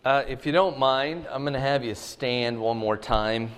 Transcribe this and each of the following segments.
If you don't mind, I'm going to have you stand one more time.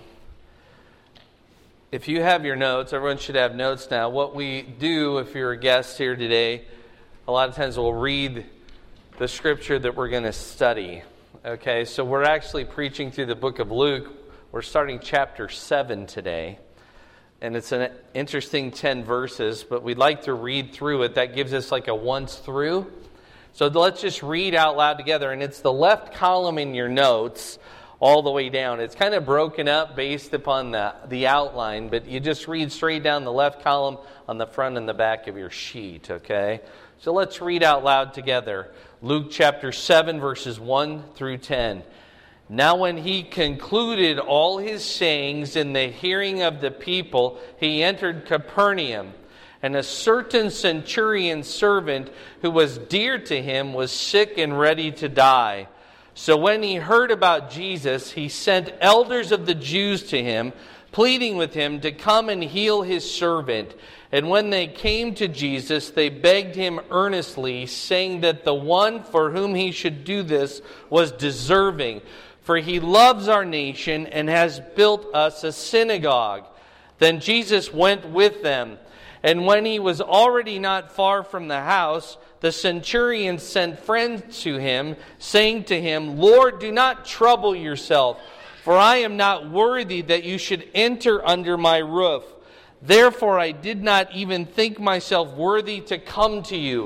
If you have your notes, everyone should have notes now. What we do, if you're a guest here today, a lot of times we'll read the scripture that we're going to study. Okay, so we're actually preaching through the book of Luke. We're starting chapter 7 today. And it's an interesting 10 verses, but we'd like to read through it. That gives us like a once through. So let's just read out loud together. And it's the left column in your notes all the way down. It's kind of broken up based upon the outline, but you just read straight down the left column on the front and the back of your sheet, okay? So let's read out loud together. Luke chapter 7, verses 1 through 10. Now when he concluded all his sayings in the hearing of the people, he entered Capernaum. And a certain centurion servant who was dear to him was sick and ready to die. So when he heard about Jesus, he sent elders of the Jews to him, pleading with him to come and heal his servant. And when they came to Jesus, they begged him earnestly, saying that the one for whom he should do this was deserving, for he loves our nation and has built us a synagogue. Then Jesus went with them. And when he was already not far from the house, the centurion sent friends to him, saying to him, Lord, do not trouble yourself, for I am not worthy that you should enter under my roof. Therefore I did not even think myself worthy to come to you.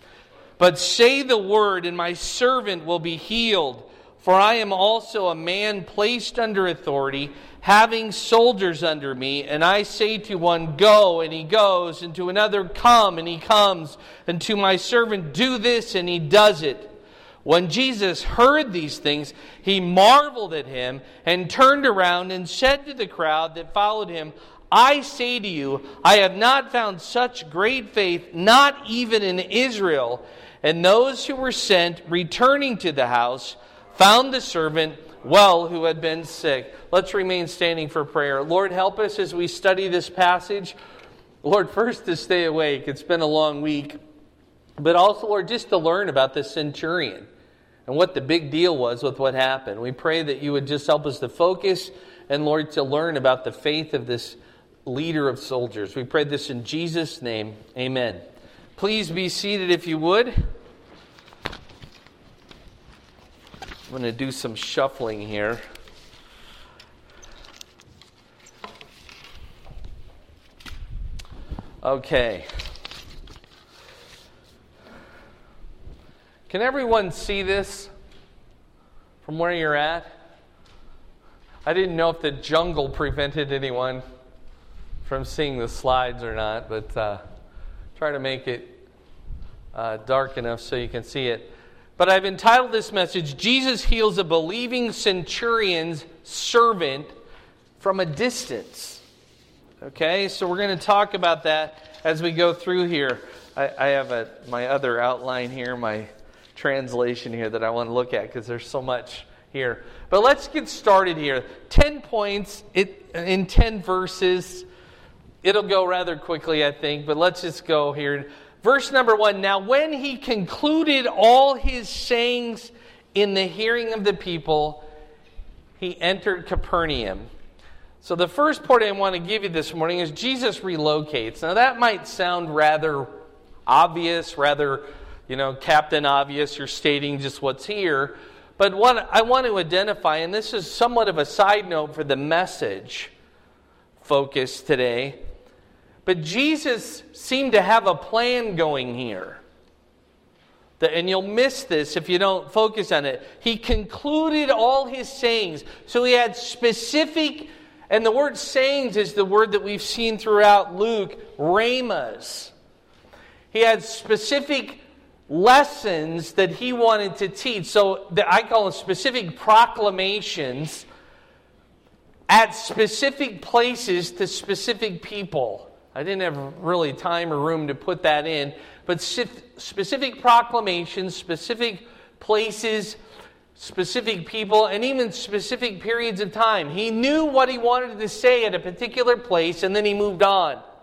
But say the word, and my servant will be healed. For I am also a man placed under authority, having soldiers under me, and I say to one, go, and he goes, and to another, come, and he comes, and to my servant, do this, and he does it. When Jesus heard these things, he marveled at him, and turned around and said to the crowd that followed him, I say to you, I have not found such great faith, not even in Israel. And those who were sent, returning to the house, found the servant well who had been sick. Let's remain standing for prayer. Lord, help us as we study this passage. Lord, first to stay awake. It's been a long week. But also, Lord, just to learn about the centurion and what the big deal was with what happened. We pray that you would just help us to focus and, Lord, to learn about the faith of this leader of soldiers. We pray this in Jesus' name. Amen. Please be seated if you would. I'm going to do some shuffling here. Okay. Can everyone see this from where you're at? I didn't know if the jungle prevented anyone from seeing the slides or not, but try to make it dark enough so you can see it. But I've entitled this message, Jesus Heals a Believing Centurion's Servant from a Distance. Okay, so we're going to talk about that as we go through here. I have my other outline here, my translation here that I want to look at because there's so much here. But let's get started here. 10 points in 10 verses. It'll go rather quickly, I think, but let's just go here. Verse number 1, now when he concluded all his sayings in the hearing of the people, he entered Capernaum. So the first point I want to give you this morning is Jesus relocates. Now that might sound rather obvious, rather, Captain Obvious, you're stating just what's here. But what I want to identify, and this is somewhat of a side note for the message focus today, but Jesus seemed to have a plan going here. And you'll miss this if you don't focus on it. He concluded all his sayings. So he had specific, and the word sayings is the word that we've seen throughout Luke, rhemas. He had specific lessons that he wanted to teach. So I call them specific proclamations at specific places to specific people. I didn't have really time or room to put that in, but specific proclamations, specific places, specific people, and even specific periods of time. He knew what he wanted to say at a particular place, and then he moved on.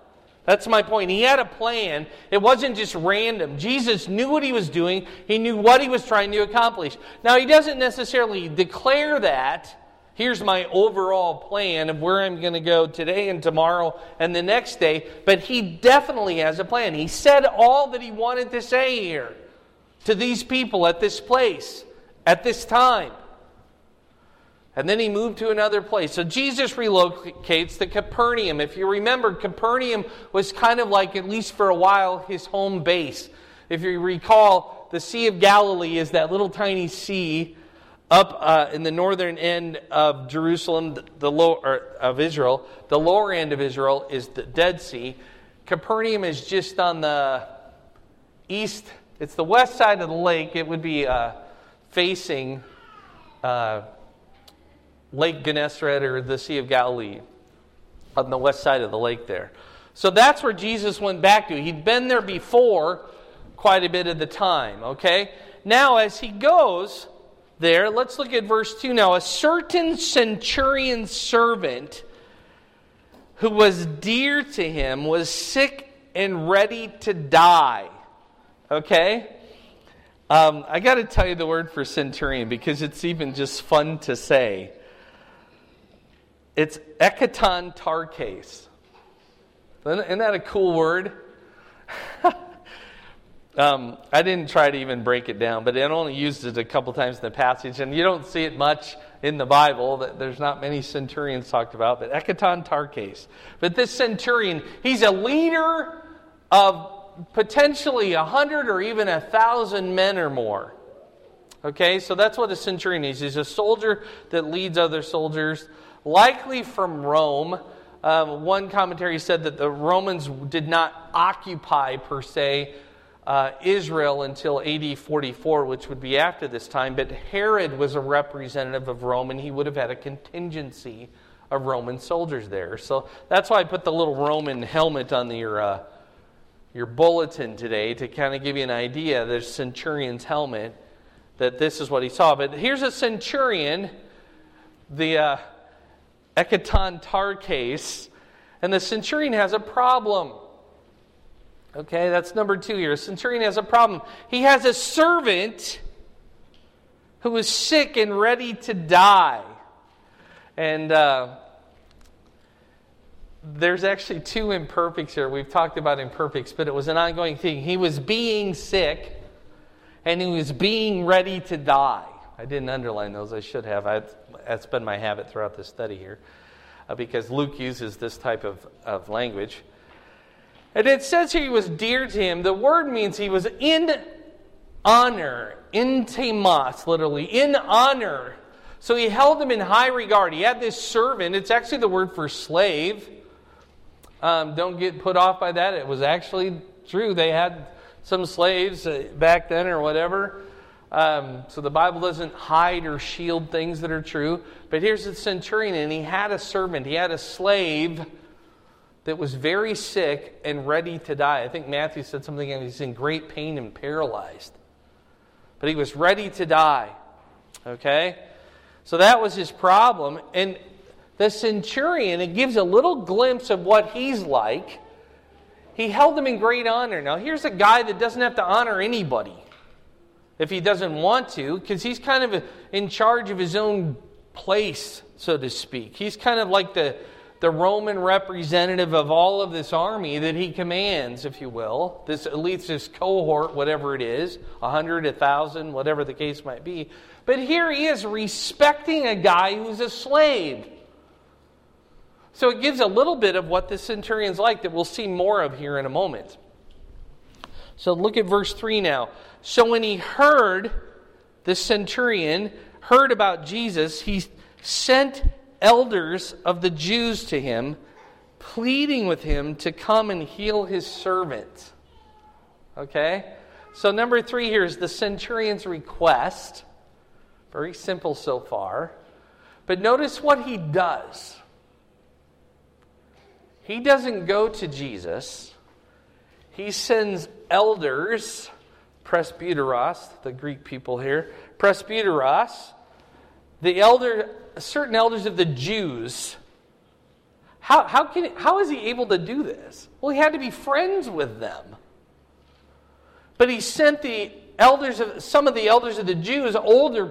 That's my point. He had a plan. It wasn't just random. Jesus knew what he was doing. He knew what he was trying to accomplish. Now, he doesn't necessarily declare that. Here's my overall plan of where I'm going to go today and tomorrow and the next day. But he definitely has a plan. He said all that he wanted to say here to these people at this place, at this time. And then he moved to another place. So Jesus relocates to Capernaum. If you remember, Capernaum was kind of like, at least for a while, his home base. If you recall, the Sea of Galilee is that little tiny sea up in the northern end of Jerusalem, of Israel. The lower end of Israel is the Dead Sea. Capernaum is just on the east. It's the west side of the lake. It would be facing Lake Gennesaret or the Sea of Galilee on the west side of the lake there. So that's where Jesus went back to. He'd been there before quite a bit of the time, okay? Now as he goes there, let's look at verse 2 now. A certain centurion servant who was dear to him was sick and ready to die. Okay? I got to tell you the word for centurion because it's even just fun to say. It's ekaton tarkes. Isn't that a cool word? I didn't try to even break it down, but I only used it a couple times in the passage, and you don't see it much in the Bible. There's not many centurions talked about, but ekaton tarkes. But this centurion, he's a leader of potentially 100 or even 1,000 men or more. Okay, so that's what a centurion is. He's a soldier that leads other soldiers, likely from Rome. One commentary said that the Romans did not occupy, per se, Israel until AD 44, which would be after this time. But Herod was a representative of Rome, and he would have had a contingency of Roman soldiers there. So that's why I put the little Roman helmet on your bulletin today to kind of give you an idea. There's centurion's helmet, that this is what he saw. But here's a centurion, the ekaton tarkes, and the centurion has a problem. Okay, that's number 2 here. A centurion has a problem. He has a servant who is sick and ready to die. And there's actually 2 imperfects here. We've talked about imperfects, but it was an ongoing thing. He was being sick, and he was being ready to die. I didn't underline those. I should have. That's been my habit throughout this study here, because Luke uses this type of language. And it says here he was dear to him. The word means he was in honor, in temos, literally, in honor. So he held him in high regard. He had this servant. It's actually the word for slave. Don't get put off by that. It was actually true. They had some slaves back then or whatever. So the Bible doesn't hide or shield things that are true. But here's the centurion, and he had a servant. He had a slave that was very sick and ready to die. I think Matthew said something, he's in great pain and paralyzed. But he was ready to die. Okay? So that was his problem. And the centurion, it gives a little glimpse of what he's like. He held him in great honor. Now here's a guy that doesn't have to honor anybody if he doesn't want to, because he's kind of in charge of his own place, so to speak. He's kind of like the Roman representative of all of this army that he commands, if you will. At least this cohort, whatever it is, 100, 1,000, whatever the case might be. But here he is respecting a guy who's a slave. So it gives a little bit of what the centurion's like that we'll see more of here in a moment. So look at verse 3 now. So when he heard, the centurion heard about Jesus, he sent elders of the Jews to him, pleading with him to come and heal his servant. Okay? So number 3 here is the centurion's request. Very simple so far. But notice what he does. He doesn't go to Jesus. He sends elders, presbyteros, the Greek people here, presbyteros, certain elders of the Jews. How is he able to do this? Well, he had to be friends with them. But he sent some of the elders of the Jews, older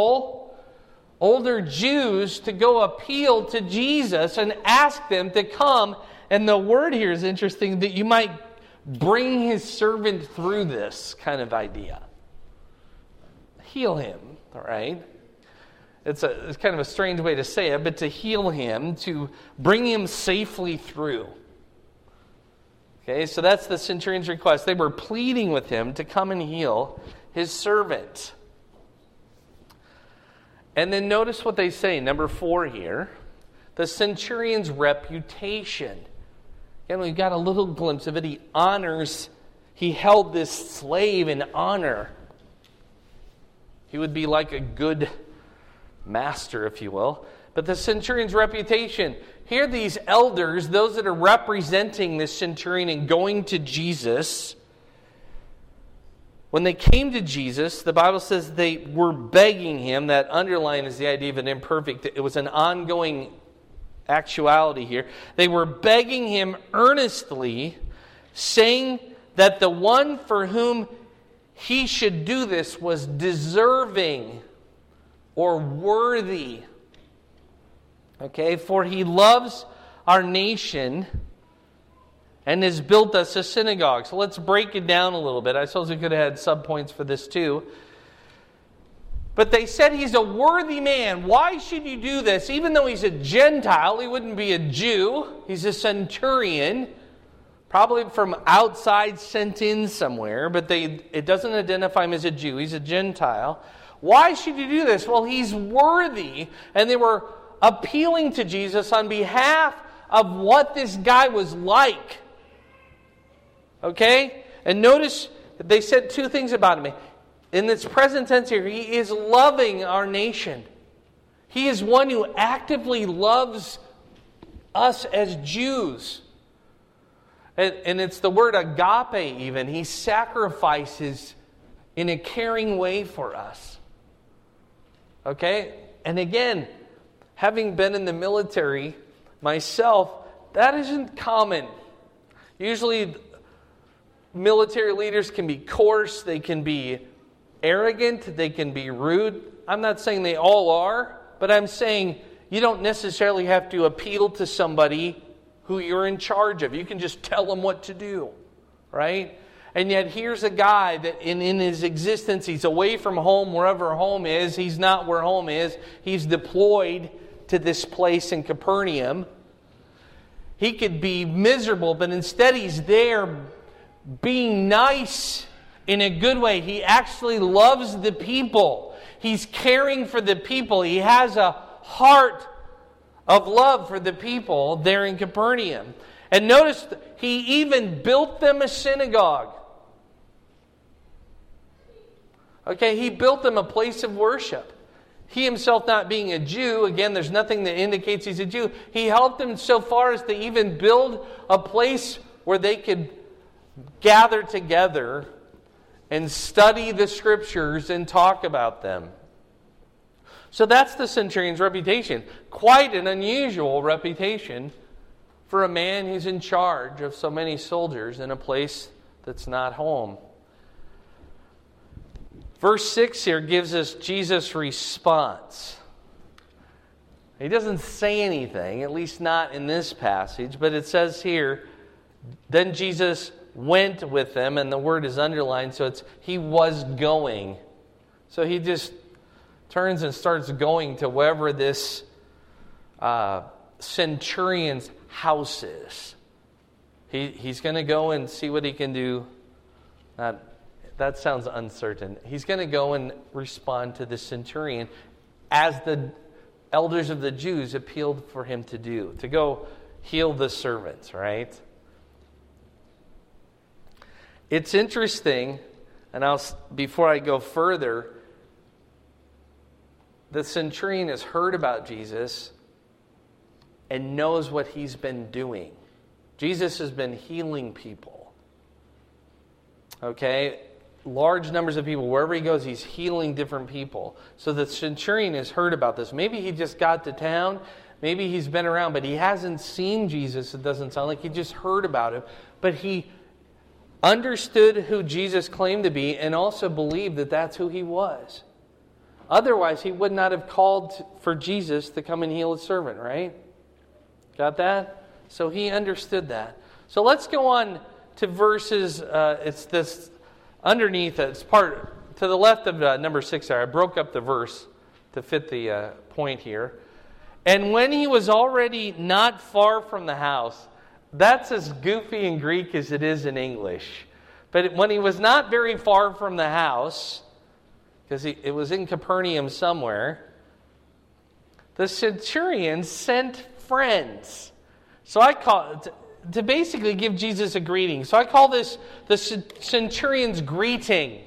Jews, to go appeal to Jesus and ask them to come. And the word here is interesting, that you might bring his servant through this kind of idea. Heal him, all right? It's kind of a strange way to say it, but to heal him, to bring him safely through. Okay, so that's the centurion's request. They were pleading with him to come and heal his servant. And then notice what they say, number 4 here. The centurion's reputation. Again, we've got a little glimpse of it. He held this slave in honor. He would be like a good master, if you will. But the centurion's reputation. Here these elders, those that are representing this centurion and going to Jesus, when they came to Jesus, the Bible says they were begging him. That underline is the idea of an imperfect. It was an ongoing actuality here. They were begging him earnestly, saying that the one for whom he should do this was deserving or worthy. Okay, for he loves our nation and has built us a synagogue. So let's break it down a little bit. I suppose we could have had subpoints for this too. But they said he's a worthy man. Why should you do this? Even though he's a Gentile, he wouldn't be a Jew. He's a centurion, probably from outside, sent in somewhere. But it doesn't identify him as a Jew. He's a Gentile. Why should you do this? Well, he's worthy. And they were appealing to Jesus on behalf of what this guy was like. Okay? And notice they said 2 things about him. In its present tense here, he is loving our nation. He is one who actively loves us as Jews. And it's the word agape even. He sacrifices in a caring way for us. Okay? And again, having been in the military myself, that isn't common. Usually, military leaders can be coarse, they can be arrogant, they can be rude. I'm not saying they all are, but I'm saying you don't necessarily have to appeal to somebody who you're in charge of. You can just tell them what to do, right? And yet here's a guy that in his existence, he's away from home, wherever home is. He's not where home is. He's deployed to this place in Capernaum. He could be miserable, but instead he's there being nice in a good way. He actually loves the people. He's caring for the people. He has a heart of love for the people there in Capernaum. And notice, he even built them a synagogue. Okay, he built them a place of worship. He himself not being a Jew, again, there's nothing that indicates he's a Jew. He helped them so far as to even build a place where they could gather together and study the Scriptures and talk about them. So that's the centurion's reputation. Quite an unusual reputation for a man who's in charge of so many soldiers in a place that's not home. Verse 6 here gives us Jesus' response. He doesn't say anything, at least not in this passage, but it says here, then Jesus went with them, and the word is underlined, so it's he was going. So he just turns and starts going to wherever this centurion's house is. He's going to go and see what he can do. That sounds uncertain. He's going to go and respond to the centurion as the elders of the Jews appealed for him to do, to go heal the servants, right? It's interesting, and before I go further, the centurion has heard about Jesus and knows what he's been doing. Jesus has been healing people. Okay? Large numbers of people. Wherever he goes, he's healing different people. So the centurion has heard about this. Maybe he just got to town. Maybe he's been around, but he hasn't seen Jesus. It doesn't sound like he just heard about him. But he understood who Jesus claimed to be and also believed that that's who he was. Otherwise, he would not have called for Jesus to come and heal his servant, right? Got that? So he understood that. So let's go on to verses, it's this underneath, it's part to the left of number 6 there. I broke up the verse to fit the point here. And when he was already not far from the house, that's as goofy in Greek as it is in English. But when he was not very far from the house, because it was in Capernaum somewhere, the centurion sent friends. So I call it, to basically give Jesus a greeting. So I call this the centurion's greeting.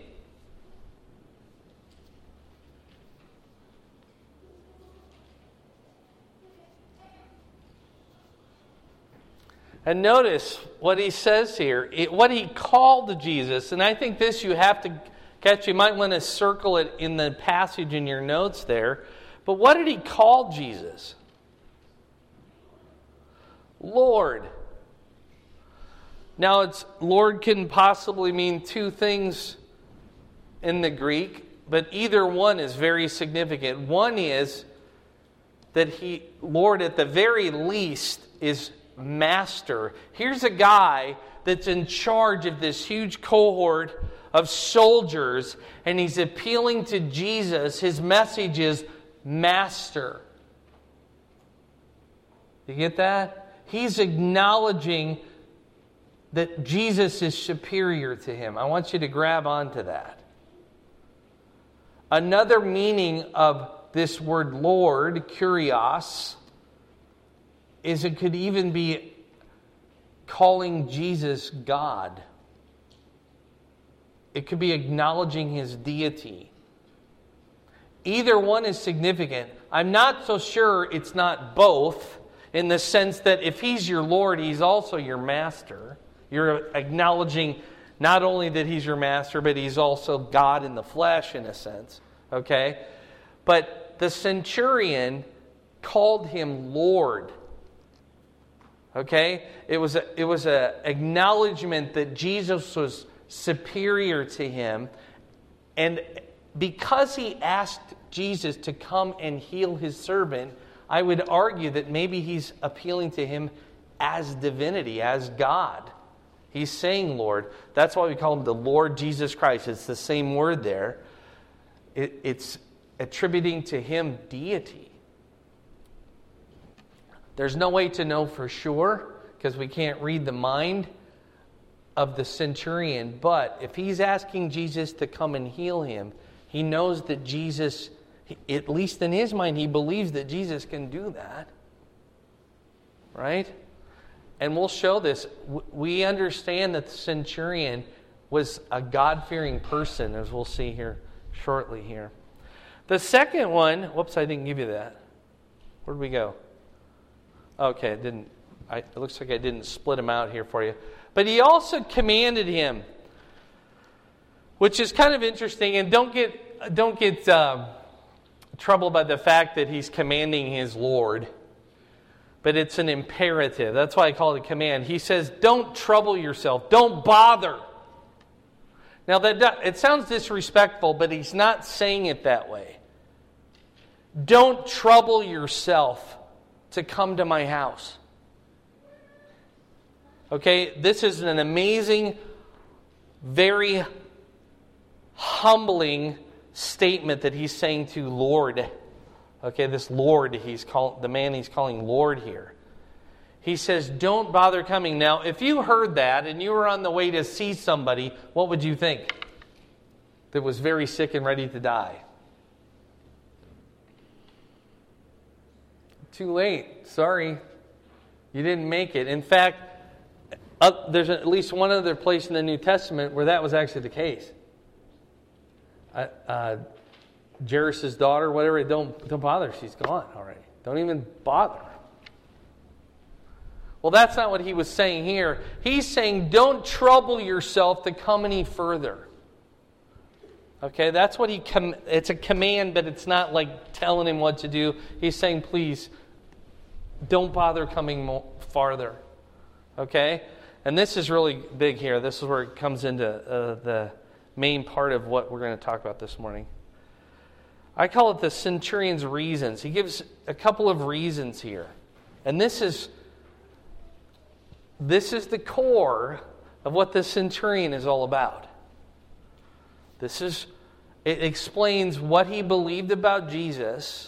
And notice what he says here, what he called Jesus. And I think this you have to catch. You might want to circle it in the passage in your notes there. But what did he call Jesus? Lord. Now, Lord can possibly mean two things in the Greek, but either one is very significant. One is that Lord at the very least is master. Here's a guy that's in charge of this huge cohort of soldiers, and he's appealing to Jesus. His message is master. You get that? He's acknowledging that Jesus is superior to him. I want you to grab onto that. Another meaning of this word Lord, kurios, is it could even be calling Jesus God. It could be acknowledging his deity. Either one is significant. I'm not so sure it's not both, in the sense that if he's your Lord, he's also your master. You're acknowledging not only that he's your master, but he's also God in the flesh, in a sense. Okay? But the centurion called him Lord. Okay? It was a acknowledgement that Jesus was superior to him. And because he asked Jesus to come and heal his servant, I would argue that maybe he's appealing to him as divinity, as God. He's saying Lord. That's why we call him the Lord Jesus Christ. It's the same word there. It's attributing to him deity. There's no way to know for sure, because we can't read the mind of the centurion. But if he's asking Jesus to come and heal him, he knows that Jesus, at least in his mind, he believes that Jesus can do that. Right? And we'll show this. We understand that the centurion was a God-fearing person, as we'll see here shortly here. The second one, whoops, I didn't give you that. Where'd we go? Okay, it looks like I didn't split them out here for you. But he also commanded him, which is kind of interesting. And don't get troubled by the fact that he's commanding his Lord. But it's an imperative. That's why I call it a command. He says, don't trouble yourself. Don't bother. Now, it sounds disrespectful, but he's not saying it that way. Don't trouble yourself to come to my house. Okay, this is an amazing, very humbling statement that he's saying to Lord. Okay, this Lord, the man he's calling Lord here. He says, don't bother coming. Now, if you heard that and you were on the way to see somebody, what would you think? That was very sick and ready to die. Too late. Sorry. You didn't make it. In fact, there's at least one other place in the New Testament where that was actually the case. Jairus' daughter, whatever, don't bother. She's gone already. Don't even bother. Well, that's not what he was saying here. He's saying, don't trouble yourself to come any further. Okay, that's what it's a command, but it's not like telling him what to do. He's saying, please, don't bother coming farther. Okay? And this is really big here. This is where it comes into the main part of what we're going to talk about this morning. I call it the centurion's reasons. He gives a couple of reasons here. And this is the core of what the centurion is all about. It explains what he believed about Jesus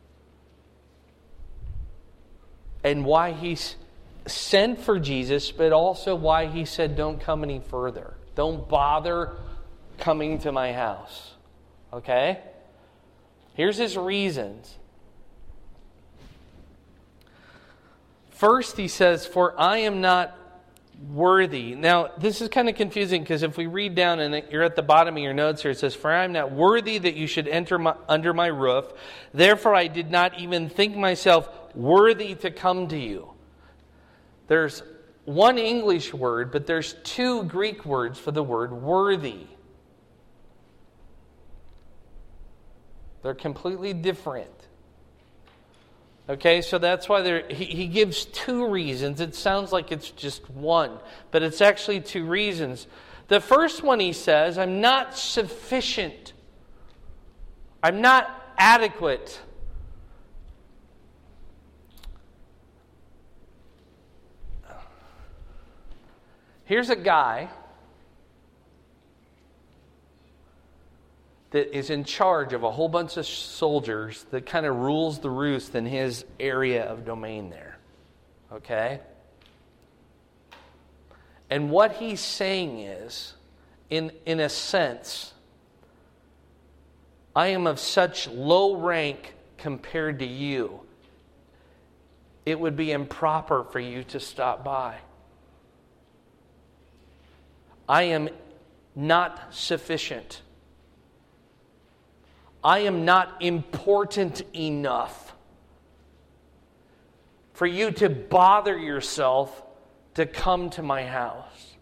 and why he sent for Jesus, but also why he said, don't come any further. Don't bother coming to my house. Okay? Here's his reasons. First, he says, for I am not worthy. Now, this is kind of confusing because if we read down and you're at the bottom of your notes here, it says, for I am not worthy that you should enter under my roof. Therefore, I did not even think myself worthy to come to you. There's one English word, but there's two Greek words for the word worthy. They're completely different. Okay, so that's why he gives two reasons. It sounds like it's just one, but it's actually two reasons. The first one he says, I'm not sufficient. I'm not adequate. Here's a guy that is in charge of a whole bunch of soldiers that kind of rules the roost in his area of domain there. Okay? And what he's saying is, in a sense, I am of such low rank compared to you, it would be improper for you to stop by. I am not sufficient. I am not important enough for you to bother yourself to come to my house.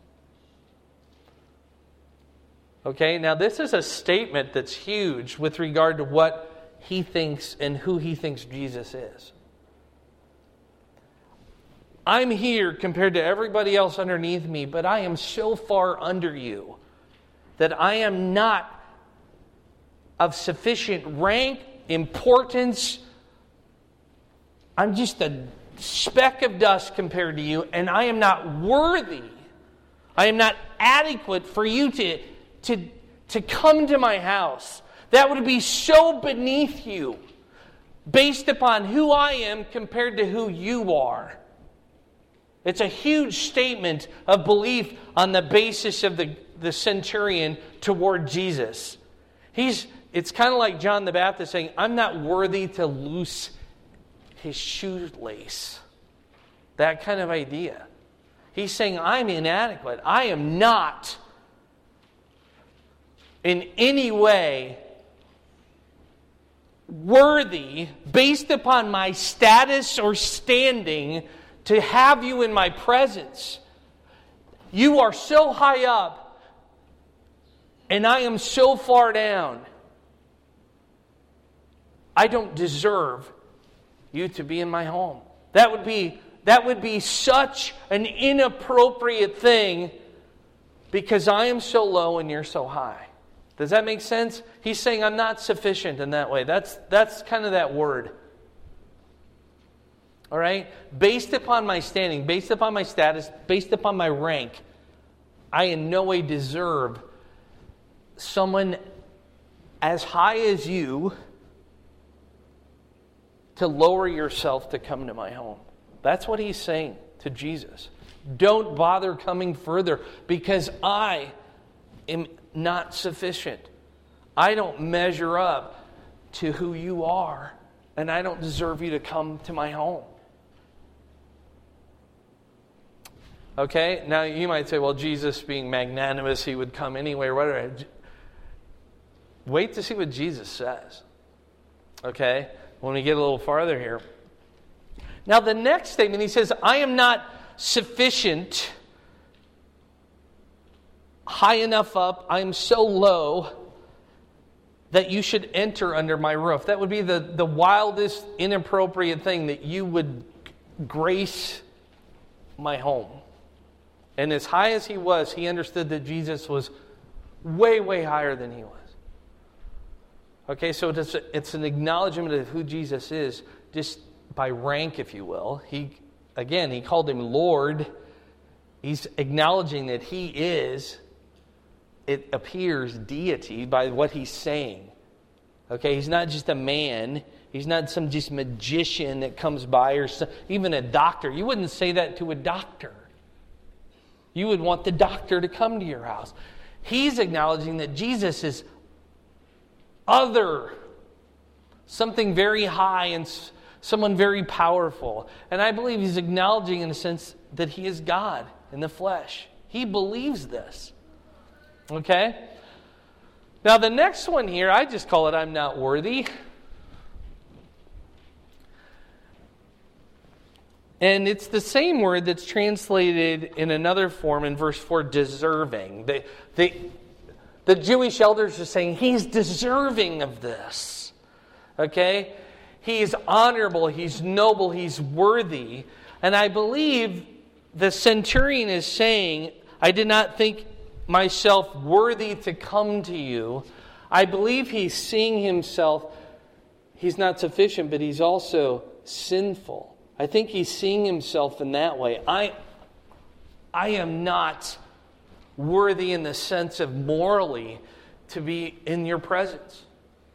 Okay, now this is a statement that's huge with regard to what he thinks and who he thinks Jesus is. I'm here compared to everybody else underneath me, but I am so far under you that I am not of sufficient rank, importance. I'm just a speck of dust compared to you, and I am not worthy. I am not adequate for you to come to my house. That would be so beneath you, based upon who I am compared to who you are. It's a huge statement of belief on the basis of the centurion toward Jesus. It's kind of like John the Baptist saying, I'm not worthy to loose his shoelace. That kind of idea. He's saying, I'm inadequate. I am not in any way worthy, based upon my status or standing, to have you in my presence. You are so high up, and I am so far down. I don't deserve you to be in my home. That would be such an inappropriate thing because I am so low and you're so high. Does that make sense? He's saying I'm not sufficient in that way. That's kind of that word. All right? Based upon my standing, based upon my status, based upon my rank, I in no way deserve someone as high as you to lower yourself to come to my home. That's what he's saying to Jesus. Don't bother coming further because I am not sufficient. I don't measure up to who you are, and I don't deserve you to come to my home. Okay, now you might say, well, Jesus being magnanimous, he would come anyway or whatever. Wait to see what Jesus says. Okay, when we get a little farther here. Now the next statement, he says, I am not sufficient, high enough up, I am so low that you should enter under my roof. That would be the wildest, inappropriate thing that you would grace my home. And as high as he was, he understood that Jesus was way, way higher than he was. Okay, so it's an acknowledgement of who Jesus is, just by rank, if you will. He called him Lord. He's acknowledging that he is, it appears, deity by what he's saying. Okay, he's not just a man. He's not some just magician that comes by, or even a doctor. You wouldn't say that to a doctor. You would want the doctor to come to your house. He's acknowledging that Jesus is other, something very high and someone very powerful. And I believe he's acknowledging in a sense that he is God in the flesh. He believes this. Okay? Now the next one here, I just call it I'm not worthy. And it's the same word that's translated in another form in verse 4, deserving. The Jewish elders are saying he's deserving of this. Okay? He's honorable, he's noble, he's worthy. And I believe the centurion is saying, I did not think myself worthy to come to you. I believe he's seeing himself, he's not sufficient, but he's also sinful. I think he's seeing himself in that way. I am not worthy in the sense of morally to be in your presence.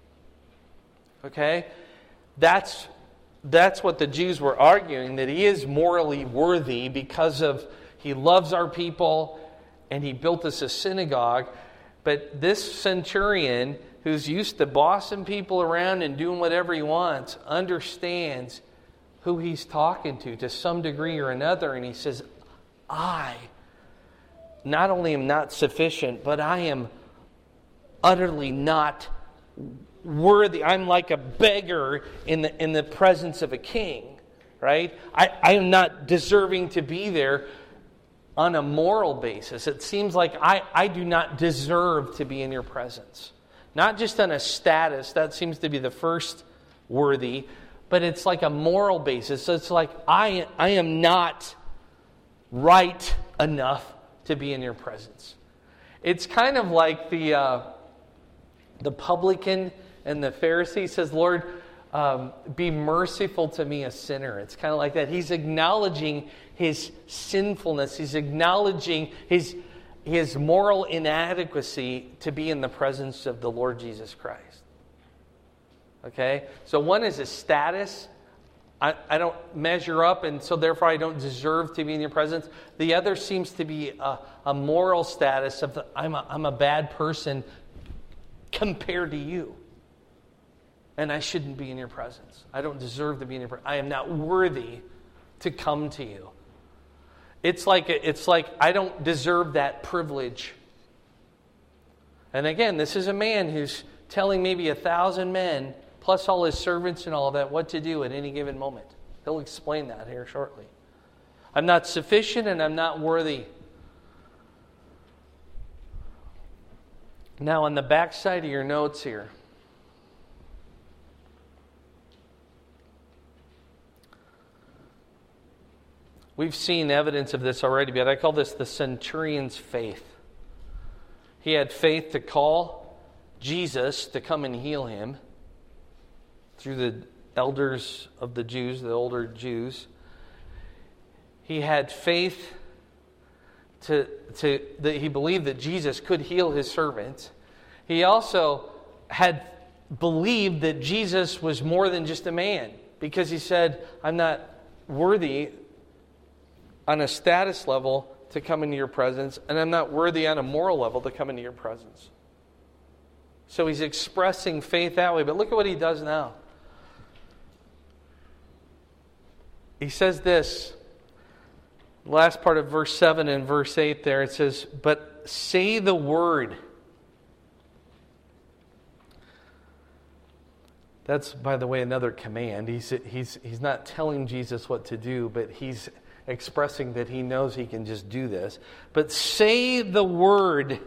Okay? That's what the Jews were arguing, that he is morally worthy because of he loves our people and he built us a synagogue. But this centurion, who's used to bossing people around and doing whatever he wants, understands who he's talking to some degree or another, and he says, I not only am not sufficient, but I am utterly not worthy. I'm like a beggar in the presence of a king, right? I am not deserving to be there on a moral basis. It seems like I do not deserve to be in your presence. Not just on a status, that seems to be the first worthy, but it's like a moral basis. So it's like I am not right enough to be in your presence. It's kind of like the publican and the Pharisee says, Lord, be merciful to me, a sinner. It's kind of like that. He's acknowledging his sinfulness. He's acknowledging his moral inadequacy to be in the presence of the Lord Jesus Christ. Okay? So one is a status. I don't measure up, and so therefore I don't deserve to be in your presence. The other seems to be a moral status of I'm a bad person compared to you. And I shouldn't be in your presence. I don't deserve to be in your presence. I am not worthy to come to you. It's like I don't deserve that privilege. And again, this is a man who's telling maybe 1,000 men, plus all his servants and all of that, what to do at any given moment. He'll explain that here shortly. I'm not sufficient and I'm not worthy. Now, on the back side of your notes here, we've seen evidence of this already, but I call this the centurion's faith. He had faith to call Jesus to come and heal him through the elders of the Jews, the older Jews. He had faith that he believed that Jesus could heal his servant. He also had believed that Jesus was more than just a man, because he said, I'm not worthy on a status level to come into your presence, and I'm not worthy on a moral level to come into your presence. So he's expressing faith that way. But look at what he does now. He says this, last part of verse 7 and verse 8 there, it says, but say the word. That's, by the way, another command. He's not telling Jesus what to do, but he's expressing that he knows he can just do this. But say the word,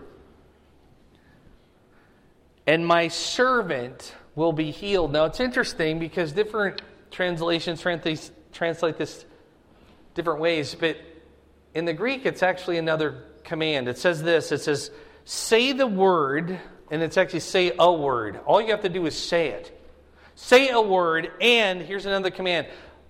and my servant will be healed. Now, it's interesting because different translations translate this different ways, but in the Greek, it's actually another command. It says this, it says, say the word, and it's actually say a word. All you have to do is say it. Say a word, and here's another command.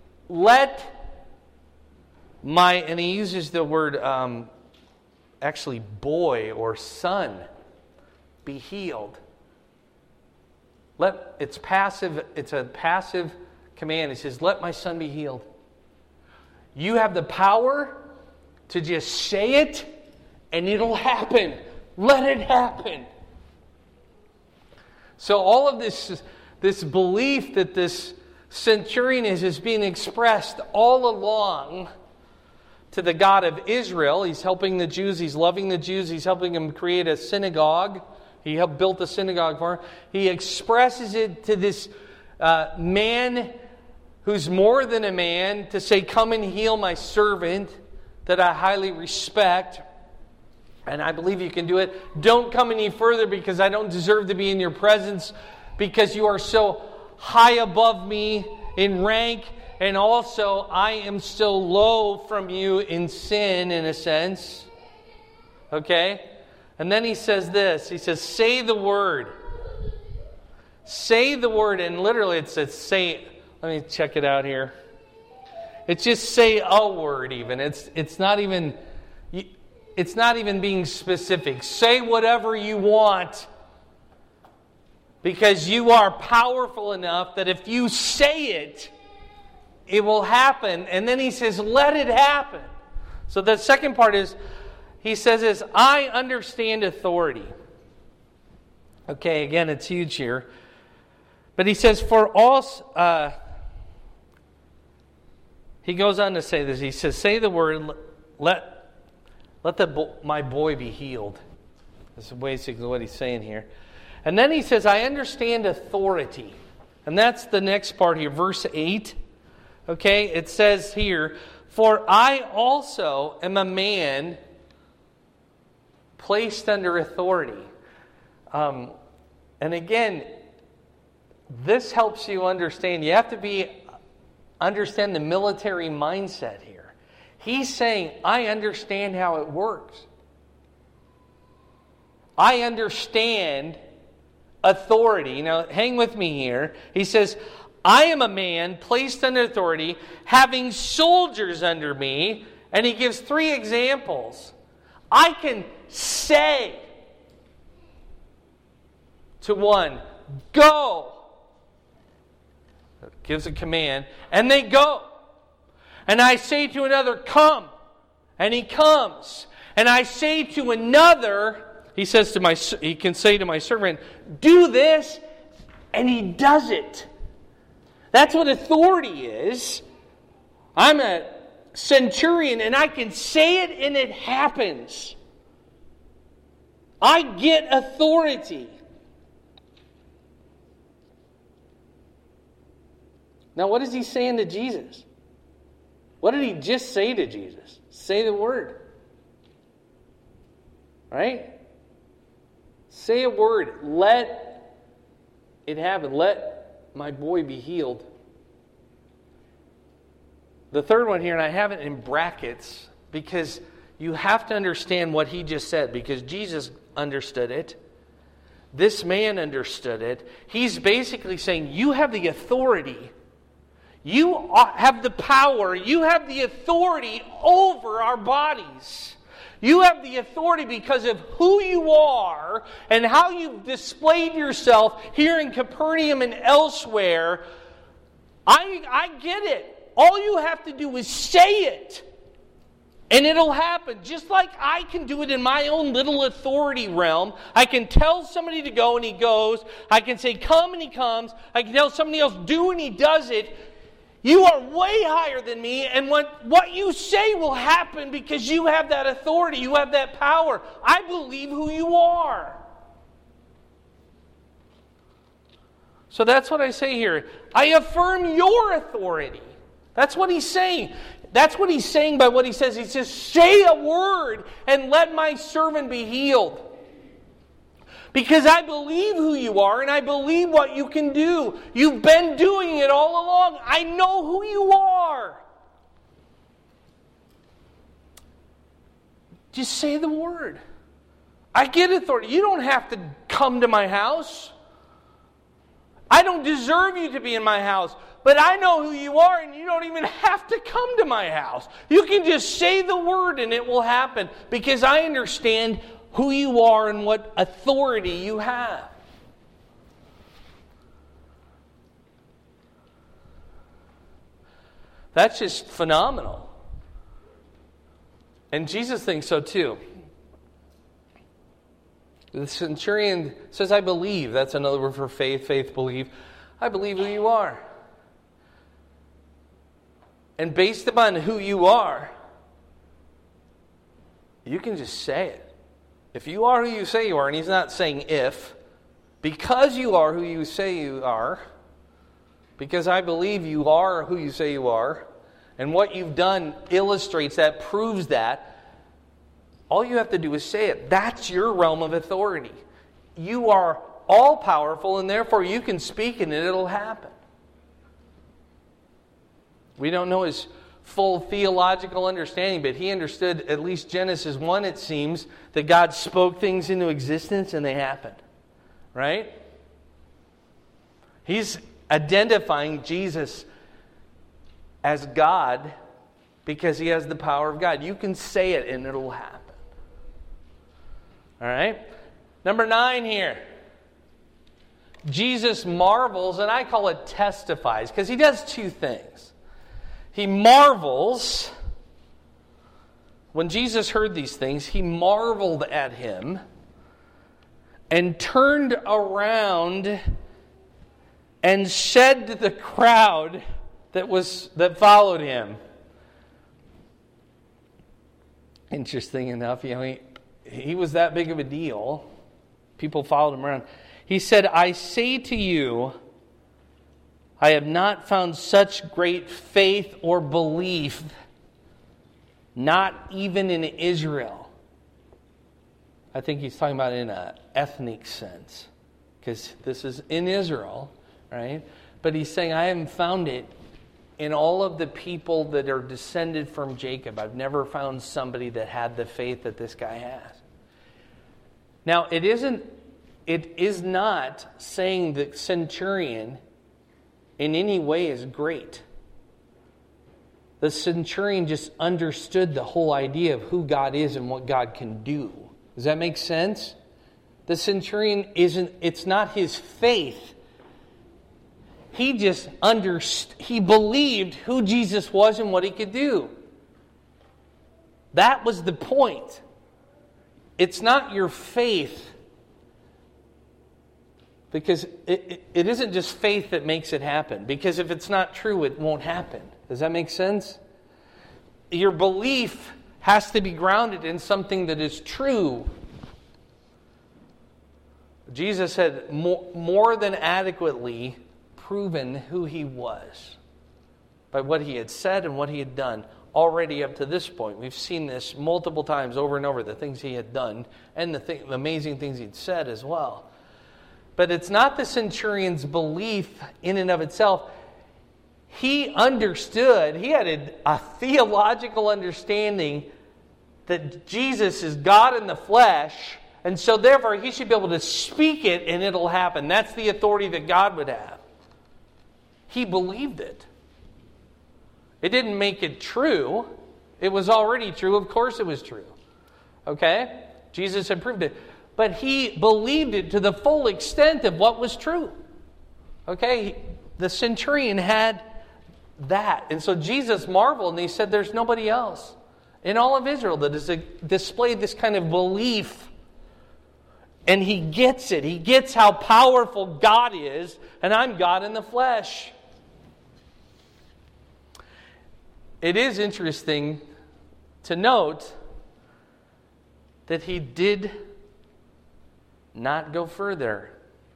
And he uses the word, actually boy or son, be healed. It's a passive command. He says, let my son be healed. You have the power to just say it, and it'll happen. Let it happen. So all of this belief that this centurion is being expressed all along to the God of Israel. He's helping the Jews. He's loving the Jews. He's helping them create a synagogue. He helped build a synagogue for them. He expresses it to this man who's more than a man to say, come and heal my servant that I highly respect. And I believe you can do it. Don't come any further because I don't deserve to be in your presence because you are so high above me in rank. And also, I am so low from you in sin, in a sense. Okay? And then he says this. He says, say the word. Say the word. And literally it says, say. Let me check it out here. It's just say a word even. It's not even being specific. Say whatever you want. Because you are powerful enough that if you say it, it will happen. And then he says, let it happen. So the second part is, he says this, I understand authority. Okay, again, it's huge here. But he says, for all... he goes on to say this. He says, say the word, let my boy be healed. This is basically what he's saying here. And then he says, I understand authority. And that's the next part here, verse 8. Okay, it says here, for I also am a man placed under authority. And again, this helps you understand. You have to understand the military mindset here. He's saying, I understand how it works. I understand authority. Now, hang with me here. He says, I am a man placed under authority, having soldiers under me. And he gives 3 examples. I can say to one, go. Gives a command, and they go. And I say to another, come. And he comes. And I say to another, he can say to my servant, do this, and he does it. That's what authority is. I'm a centurion, and I can say it, and it happens. I get authority. Now, what is he saying to Jesus? What did he just say to Jesus? Say the word. Right? Say a word. Let it happen. Let my boy be healed. The third one here, and I have it in brackets, because you have to understand what he just said, because Jesus understood it. This man understood it. He's basically saying, you have the authority. You have the power. You have the authority over our bodies. You have the authority because of who you are and how you've displayed yourself here in Capernaum and elsewhere. I get it. All you have to do is say it. And it'll happen. Just like I can do it in my own little authority realm. I can tell somebody to go and he goes. I can say come and he comes. I can tell somebody else do and he does it. You are way higher than me, and what you say will happen because you have that authority, you have that power. I believe who you are. So that's what I say here. I affirm your authority. That's what he's saying. That's what he's saying by what he says. He says, say a word and let my servant be healed. Because I believe who you are and I believe what you can do. You've been doing it all along. I know who you are. Just say the word. I get authority. You don't have to come to my house. I don't deserve you to be in my house. But I know who you are, and you don't even have to come to my house. You can just say the word and it will happen, because I understand who you are and what authority you have. That's just phenomenal. And Jesus thinks so too. The centurion says, I believe. That's another word for faith. Faith, believe. I believe who you are. And based upon who you are, you can just say it. If you are who you say you are, and he's not saying if, because you are who you say you are, because I believe you are who you say you are, and what you've done illustrates that, proves that, all you have to do is say it. That's your realm of authority. You are all-powerful, and therefore you can speak and it'll happen. We don't know his full theological understanding, but he understood, at least Genesis 1, it seems, that God spoke things into existence and they happened. Right? He's identifying Jesus as God because he has the power of God. You can say it and it'll happen. All right? Number 9 here. Jesus marvels, and I call it testifies, because he does two things. He marvels. When Jesus heard these things, he marveled at him and turned around and said to the crowd that followed him. Interesting enough, he was that big of a deal. People followed him around. He said, I say to you, I have not found such great faith or belief, not even in Israel. I think he's talking about in an ethnic sense, because this is in Israel, right? But he's saying, I haven't found it in all of the people that are descended from Jacob. I've never found somebody that had the faith that this guy has. Now, it is not saying that centurion in any way is great. The centurion just understood the whole idea of who God is and what God can do. Does that make sense? The centurion it's not his faith. He just he believed who Jesus was and what he could do. That was the point. It's not your faith. Because it isn't just faith that makes it happen. Because if it's not true, it won't happen. Does that make sense? Your belief has to be grounded in something that is true. Jesus had more than adequately proven who he was by what he had said and what he had done already up to this point. We've seen this multiple times over and over, the things he had done and the amazing things he'd said as well. But it's not the centurion's belief in and of itself. He understood, he had a theological understanding that Jesus is God in the flesh, and so therefore he should be able to speak it and it'll happen. That's the authority that God would have. He believed it. It didn't make it true. It was already true. Of course it was true. Okay? Jesus had proved it. But he believed it to the full extent of what was true. Okay? The centurion had that. And so Jesus marveled and he said, there's nobody else in all of Israel that has displayed this kind of belief. And he gets it. He gets how powerful God is, and I'm God in the flesh. It is interesting to note that he did not go further.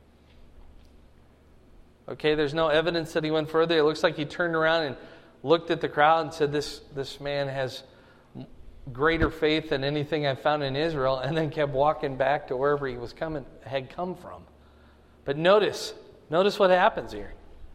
Okay, there's no evidence that he went further. It looks like he turned around and looked at the crowd and said, this man has greater faith than anything I've found in Israel, and then kept walking back to wherever he had come from. But notice what happens here.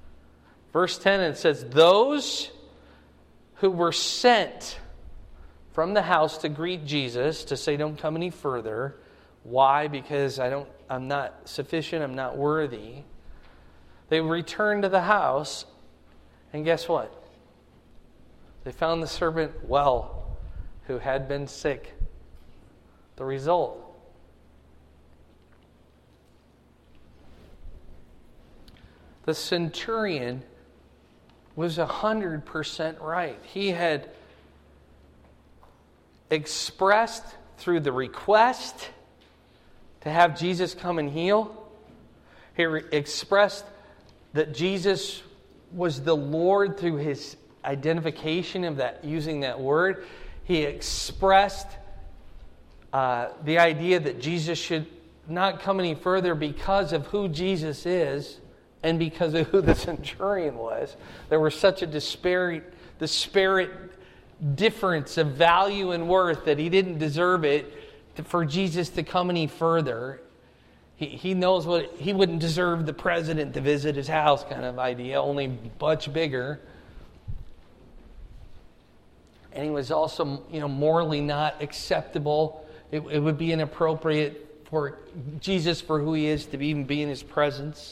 Verse 10, it says, those who were sent from the house to greet Jesus, to say, don't come any further. Why? Because I'm not sufficient, I'm not worthy. They returned to the house, and guess what? They found the servant well, who had been sick. The result: the centurion was 100% right. He had expressed through the request to have Jesus come and heal. He expressed that Jesus was the Lord through his identification of that, using that word. He expressed the idea that Jesus should not come any further because of who Jesus is and because of who the centurion was. There was such a disparate difference of value and worth that he didn't deserve it for Jesus to come any further. He knows what he wouldn't deserve the president to visit his house kind of idea, only much bigger. And he was also, morally not acceptable. It would be inappropriate for Jesus, for who he is, to even be in his presence.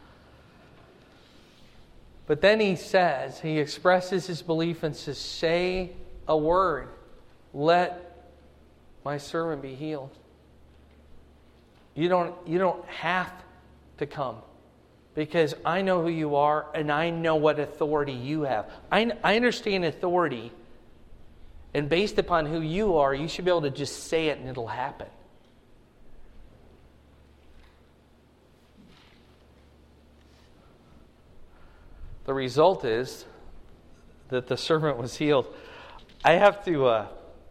But then he expresses his belief and says, say a word. Let my servant be healed. You don't have to come, because I know who you are and I know what authority you have. I understand authority, and based upon who you are, you should be able to just say it and it'll happen. The result is that the servant was healed. I have to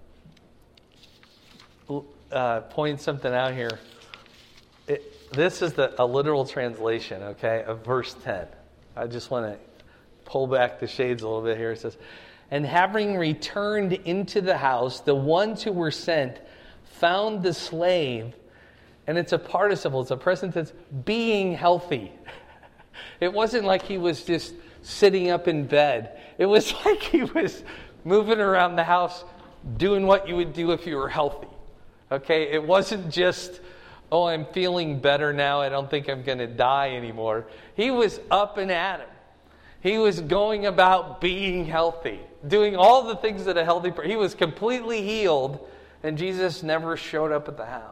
point something out here. This is a literal translation, okay, of verse 10. I just want to pull back the shades a little bit here. It says, and having returned into the house, the ones who were sent found the slave, and it's a participle, it's a present tense, being healthy. It wasn't like he was just sitting up in bed. It was like he was moving around the house doing what you would do if you were healthy. Okay? It wasn't just, oh, I'm feeling better now, I don't think I'm going to die anymore. He was up and at him. He was going about being healthy, doing all the things that a healthy person. He was completely healed, and Jesus never showed up at the house.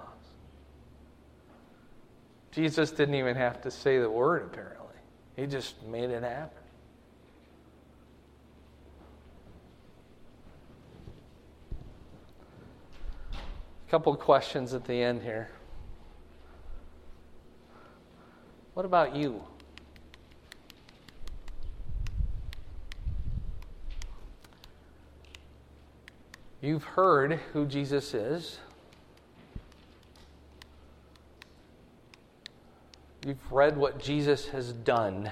Jesus didn't even have to say the word, apparently. He just made it happen. A couple of questions at the end here. What about you? You've heard who Jesus is. You've read what Jesus has done.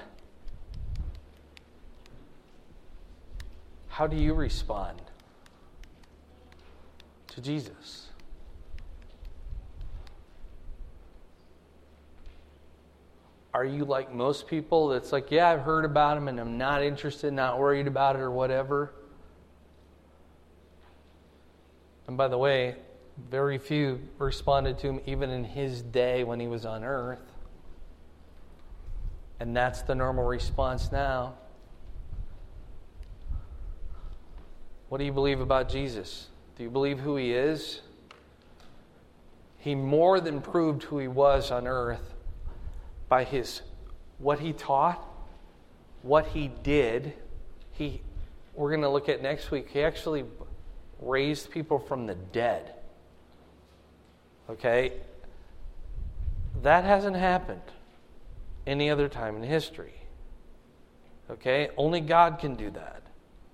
How do you respond to Jesus? Are you like most people that's like, yeah, I've heard about him and I'm not interested, not worried about it or whatever? And by the way, very few responded to him even in his day when he was on earth. And that's the normal response now. What do you believe about Jesus? Do you believe who he is? He more than proved who he was on earth by what he taught, what he did. We're going to look at next week. He actually raised people from the dead. Okay? That hasn't happened any other time in history. Okay? Only God can do that.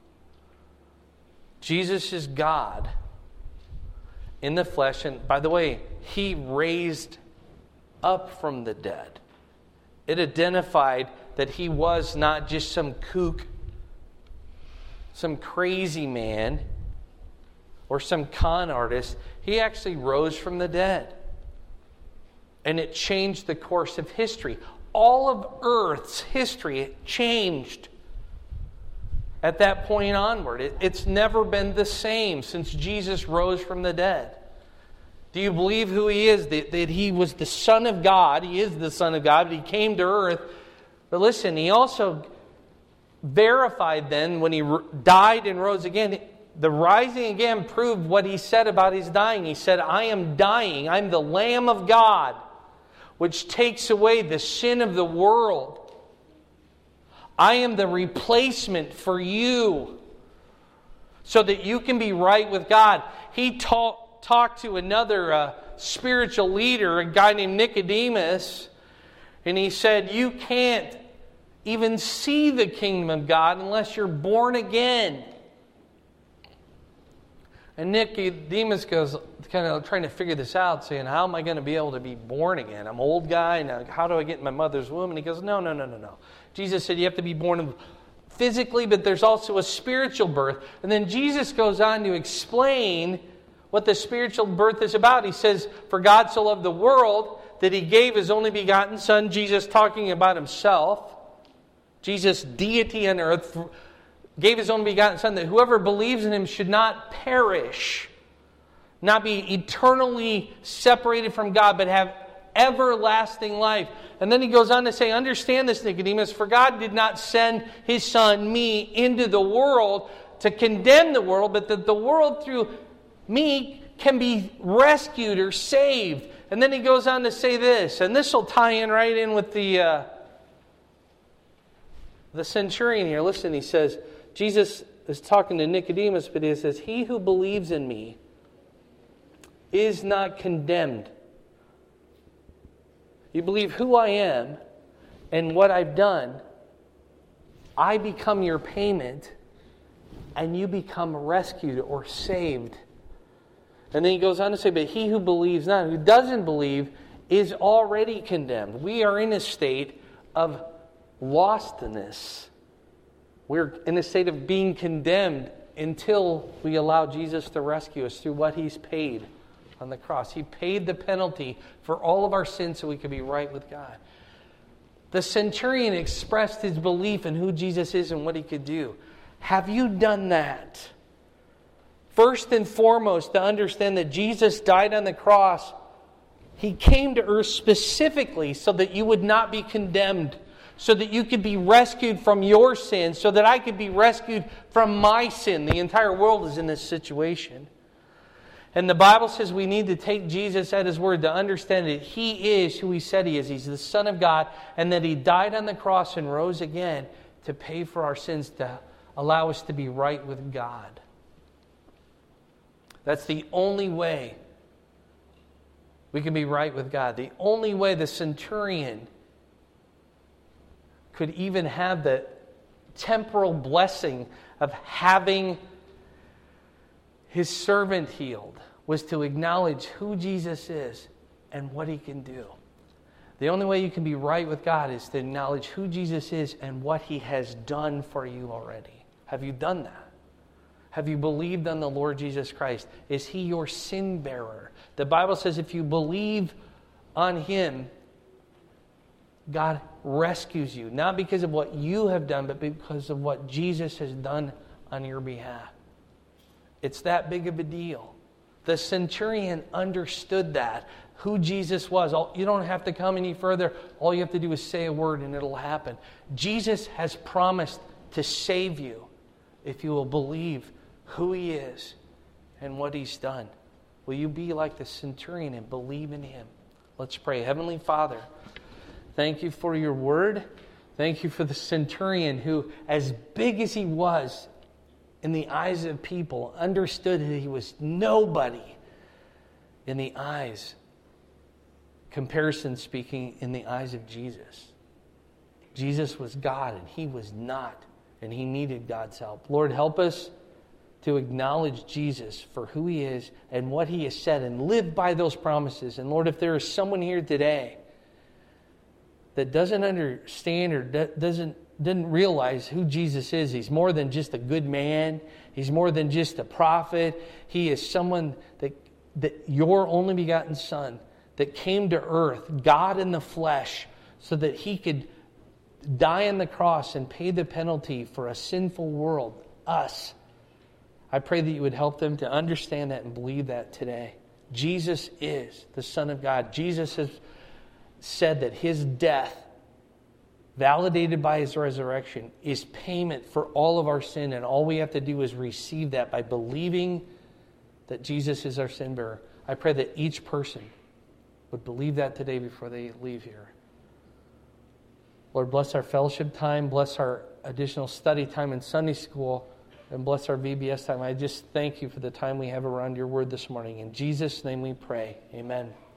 Jesus is God in the flesh. And by the way, he raised up from the dead. It identified that he was not just some kook, some crazy man, or some con artist. He actually rose from the dead. And it changed the course of history. All of Earth's history changed at that point onward. It's never been the same since Jesus rose from the dead. Do you believe who He is? That He was the Son of God. He is the Son of God. He came to earth. But listen, He also verified then when He died and rose again. The rising again proved what He said about His dying. He said, I am dying. I'm the Lamb of God, which takes away the sin of the world. I am the replacement for you so that you can be right with God. He talked to another spiritual leader, a guy named Nicodemus, and he said, you can't even see the kingdom of God unless you're born again. And Nicodemus goes, kind of trying to figure this out, saying, how am I going to be able to be born again? I'm an old guy, now how do I get in my mother's womb? And he goes, no. Jesus said you have to be born physically, but there's also a spiritual birth. And then Jesus goes on to explain what the spiritual birth is about. He says, for God so loved the world that He gave His only begotten Son, Jesus talking about Himself, Jesus' deity on earth, gave His only begotten Son, that whoever believes in Him should not perish, not be eternally separated from God, but have everlasting life. And then He goes on to say, understand this, Nicodemus, for God did not send His Son, me, into the world to condemn the world, but that the world through me can be rescued or saved. And then He goes on to say this, and this will tie in right in with the centurion here. Listen, he says, Jesus is talking to Nicodemus, but He says, he who believes in me is not condemned. You believe who I am and what I've done, I become your payment, and you become rescued or saved. And then He goes on to say, but he who believes not, who doesn't believe, is already condemned. We are in a state of lostness. We're in a state of being condemned until we allow Jesus to rescue us through what He's paid on the cross. He paid the penalty for all of our sins so we could be right with God. The centurion expressed his belief in who Jesus is and what He could do. Have you done that? First and foremost, to understand that Jesus died on the cross, He came to earth specifically so that you would not be condemned, so that you could be rescued from your sin, so that I could be rescued from my sin. The entire world is in this situation. And the Bible says we need to take Jesus at His word to understand that He is who He said He is. He's the Son of God, and that He died on the cross and rose again to pay for our sins, to allow us to be right with God. That's the only way we can be right with God. The only way the centurion could even have the temporal blessing of having his servant healed was to acknowledge who Jesus is and what He can do. The only way you can be right with God is to acknowledge who Jesus is and what He has done for you already. Have you done that? Have you believed on the Lord Jesus Christ? Is He your sin bearer? The Bible says if you believe on Him, God rescues you. Not because of what you have done, but because of what Jesus has done on your behalf. It's that big of a deal. The centurion understood that, who Jesus was. You don't have to come any further. All you have to do is say a word and it'll happen. Jesus has promised to save you if you will believe who He is and what He's done. Will you be like the centurion and believe in Him? Let's pray. Heavenly Father, thank You for Your word. Thank You for the centurion who, as big as he was in the eyes of people, understood that he was nobody in the eyes, comparison speaking, in the eyes of Jesus. Jesus was God and He was not, and He needed God's help. Lord, help us to acknowledge Jesus for who He is and what He has said and live by those promises. And Lord, if there is someone here today that doesn't understand or didn't realize who Jesus is, He's more than just a good man. He's more than just a prophet. He is someone that Your only begotten Son that came to earth, God in the flesh, so that He could die on the cross and pay the penalty for a sinful world, us. I pray that you would help them to understand that and believe that today. Jesus is the Son of God. Jesus has said that his death, validated by his resurrection, is payment for all of our sin, and all we have to do is receive that by believing that Jesus is our sin bearer. I pray that each person would believe that today before they leave here. Lord, bless our fellowship time, bless our additional study time in Sunday school, and bless our VBS time. I just thank you for the time we have around your word this morning. In Jesus' name we pray. Amen.